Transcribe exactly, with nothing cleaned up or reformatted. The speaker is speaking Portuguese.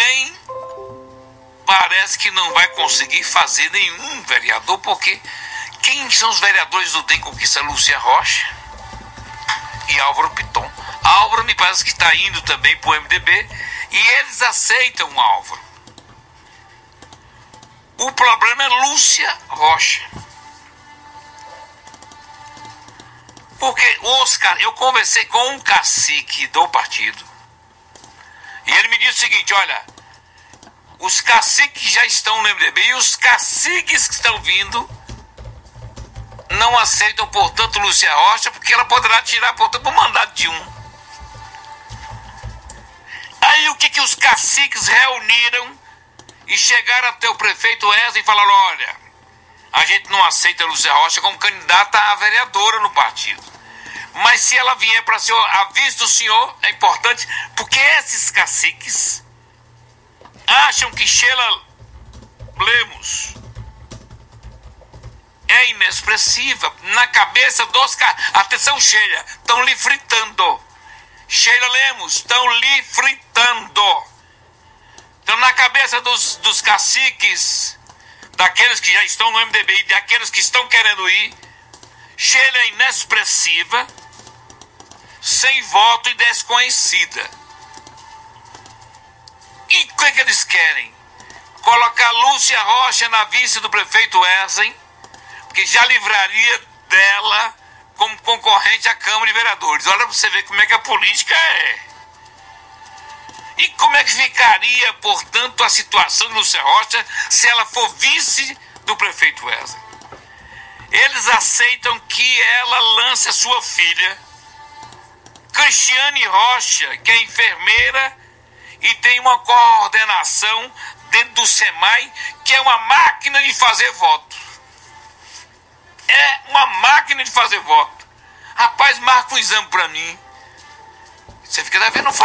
Porém, parece que não vai conseguir fazer nenhum vereador, porque quem são os vereadores do D E M Conquista? Lúcia Rocha e Álvaro Piton. Álvaro me parece que está indo também para o M D B e eles aceitam o Álvaro. O problema é Lúcia Rocha. Porque os, eu conversei com um cacique do partido e ele me disse o seguinte: olha, os caciques já estão no M D B e os caciques que estão vindo não aceitam, portanto, Lúcia Rocha, porque ela poderá tirar, portanto, o mandato de um. Aí o que que os caciques reuniram e chegaram até o prefeito Wesley e falaram: olha, a gente não aceita a Lúcia Rocha como candidata a vereadora no partido. Mas se ela vier para ser a vista do senhor, é importante, porque esses caciques acham que Sheila Lemos é inexpressiva na cabeça dos caras. Atenção, Sheila, estão lhe fritando. Sheila Lemos, estão lhe fritando. Então, na cabeça dos, dos caciques, daqueles que já estão no M D B e daqueles que estão querendo ir, Sheila é inexpressiva, sem voto e desconhecida. E o que, é que eles querem? Colocar Lúcia Rocha na vice do prefeito Wesley, que já livraria dela como concorrente à Câmara de Vereadores. Olha para você ver como é que a política é. E como é que ficaria, portanto, a situação de Lúcia Rocha se ela for vice do prefeito Wesley? Eles aceitam que ela lance a sua filha, Cristiane Rocha, que é enfermeira e tem uma coordenação dentro do SEMAI, que é uma máquina de fazer voto. É uma máquina de fazer voto. Rapaz, marca um exame para mim. Você fica devendo falar.